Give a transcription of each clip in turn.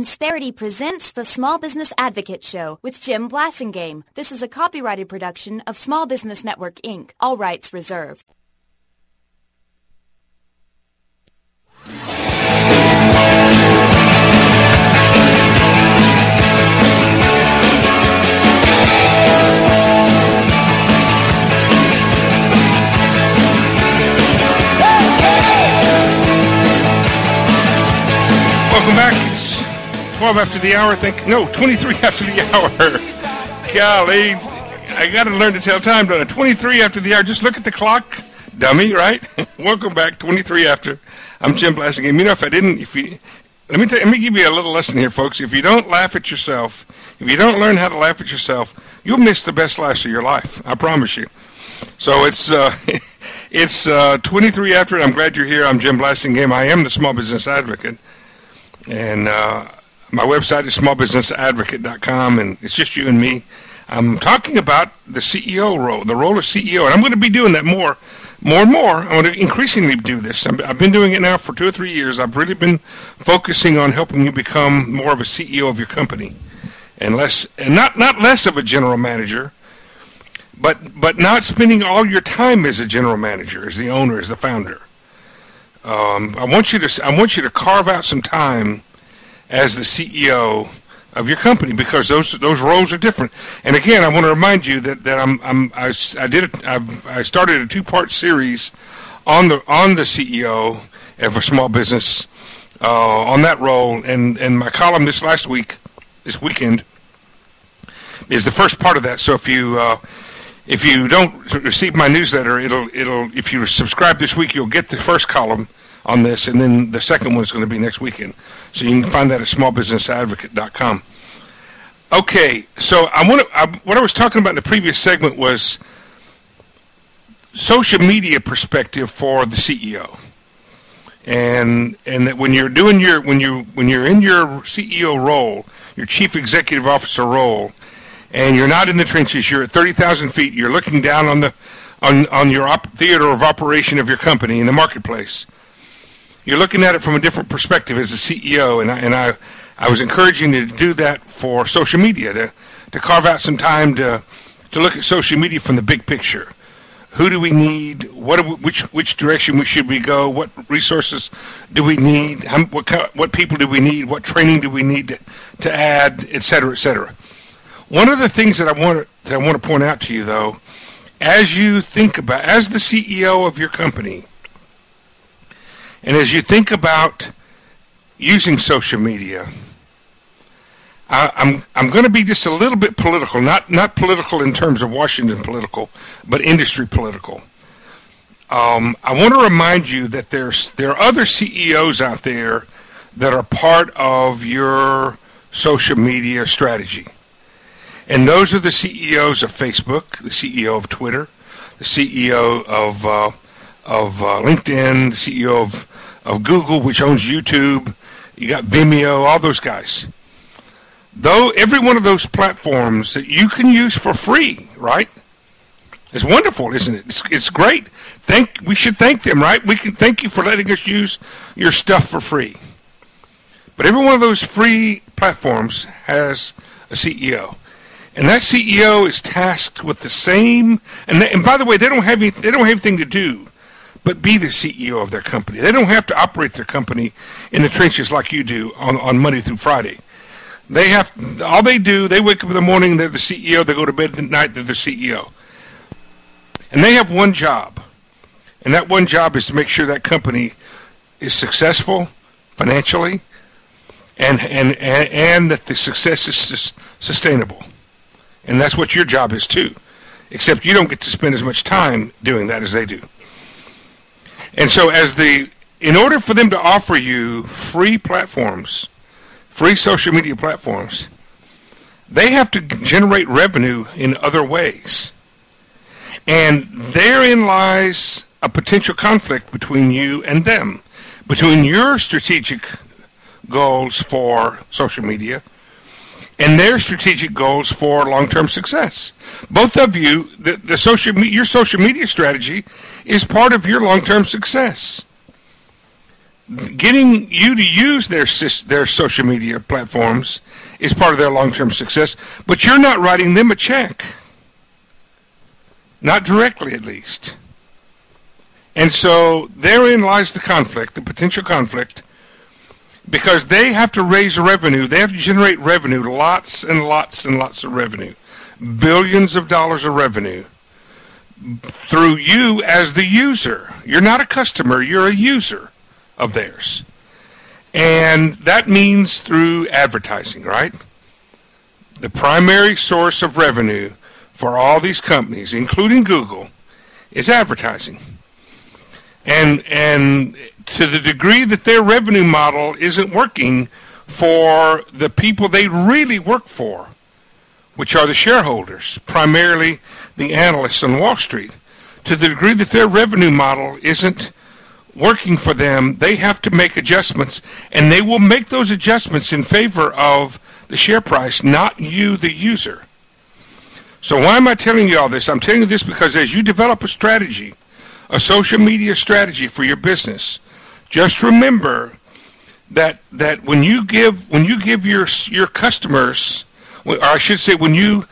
Insperity presents the Small Business Advocate Show with Jim Blasingame. This is a copyrighted production of Small Business Network, Inc. All rights reserved. Welcome back. It's 12 after the hour. 23 after the hour. Golly, I got to learn to tell time, don't I? 23 after the hour. Just look at the clock, dummy, right? Welcome back. 23 after. I'm Jim Blasingame. You know, let me give you a little lesson here, folks. If you don't laugh at yourself, if you don't learn how to laugh at yourself, you'll miss the best laughs of your life. I promise you. So it's 23 after. I'm glad you're here. I'm Jim Blasingame. I am the Small Business Advocate. And my website is smallbusinessadvocate.com, and it's just you and me. I'm talking about the CEO role, the role of CEO, and I'm going to be doing that more and more. I'm going to increasingly do this. I've been doing it now for 2 or 3 years. I've really been focusing on helping you become more of a CEO of your company, and not less of a general manager, but not spending all your time as a general manager, as the owner, as the founder. I want you to carve out some time as the CEO of your company, because those roles are different. And again, I want to remind you that I started a 2-part series on the CEO of a small business on that role, and my column this weekend is the first part of that. So if you don't receive my newsletter, if you subscribe this week, you'll get the first column on this, and then the second one is going to be next weekend. So you can find that at smallbusinessadvocate.com. Okay, so what I was talking about in the previous segment was social media perspective for the CEO, and that when you're in your CEO role, your chief executive officer role, and you're not in the trenches, you're at 30,000 feet, you're looking down on your theater of operation of your company in the marketplace. You're looking at it from a different perspective as a CEO, and I was encouraging you to do that for social media, to carve out some time to look at social media from the big picture. Who do we need? Which direction should we go? What resources do we need? What people do we need? What training do we need to add, et cetera, et cetera. One of the things that I want to point out to you, though, as the CEO of your company, and as you think about using social media, I'm going to be just a little bit political, not political in terms of Washington political, but industry political. I want to remind you that there are other CEOs out there that are part of your social media strategy. And those are the CEOs of Facebook, the CEO of Twitter, the CEO of LinkedIn, the CEO of Google, which owns YouTube. You got Vimeo, all those guys. Though every one of those platforms that you can use for free, right? It's wonderful, isn't it? It's great. We should thank them, right? We can thank you for letting us use your stuff for free. But every one of those free platforms has a CEO. And that CEO is tasked with the same, and by the way, they don't have anything to do but be the CEO of their company. They don't have to operate their company in the trenches like you do on Monday through Friday. They wake up in the morning, they're the CEO, they go to bed at night, they're the CEO. And they have one job, and that one job is to make sure that company is financially, and that the success is sustainable. And that's what your job is too, except you don't get to spend as much time doing that as they do. And so in order for them to offer you free platforms, free social media platforms, they have to generate revenue in other ways. And therein lies a potential conflict between you and them, between your strategic goals for social media and their strategic goals for long-term success. Both of you, your social media strategy is part of your long-term success. getting you to use their social media platforms is part of their long-term success, but you're not writing them a check. Not directly, at least. And so therein lies the conflict, the potential conflict, because they have to raise revenue. They have to generate revenue, lots and lots and lots of revenue, billions of dollars of revenue through you as the user. You're not a customer, you're a user of theirs. And that means through advertising, right? The primary source of revenue for all these companies, including Google, is advertising. And to the degree that their revenue model isn't working for the people they really work for, which are the shareholders, primarily the analysts on Wall Street, to the degree that their revenue model isn't working for them, they have to make adjustments, and they will make those adjustments in favor of the share price, not you, the user. So why am I telling you all this? I'm telling you this because as you develop a strategy, a social media strategy for your business, just remember that when you give your customers, or I should say when you're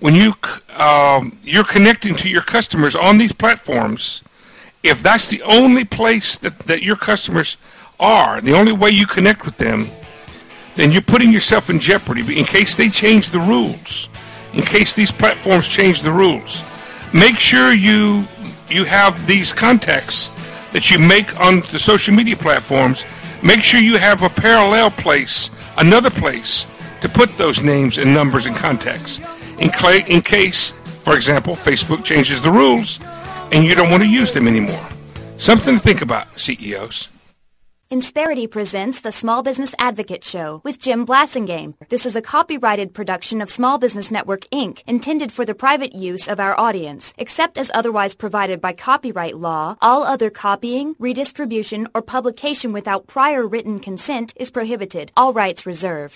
connecting to your customers on these platforms, if that's the only place that your customers are, the only way you connect with them, then you're putting yourself in jeopardy in case they change the rules, in case these platforms change the rules. Make sure you have these contacts that you make on the social media platforms. Make sure you have a parallel place, another place, to put those names and numbers and contacts in case, for example, Facebook changes the rules and you don't want to use them anymore. Something to think about, CEOs. Insperity presents the Small Business Advocate Show with Jim Blasingame. This is a copyrighted production of Small Business Network, Inc., intended for the private use of our audience. Except as otherwise provided by copyright law, all other copying, redistribution, or publication without prior written consent is prohibited. All rights reserved.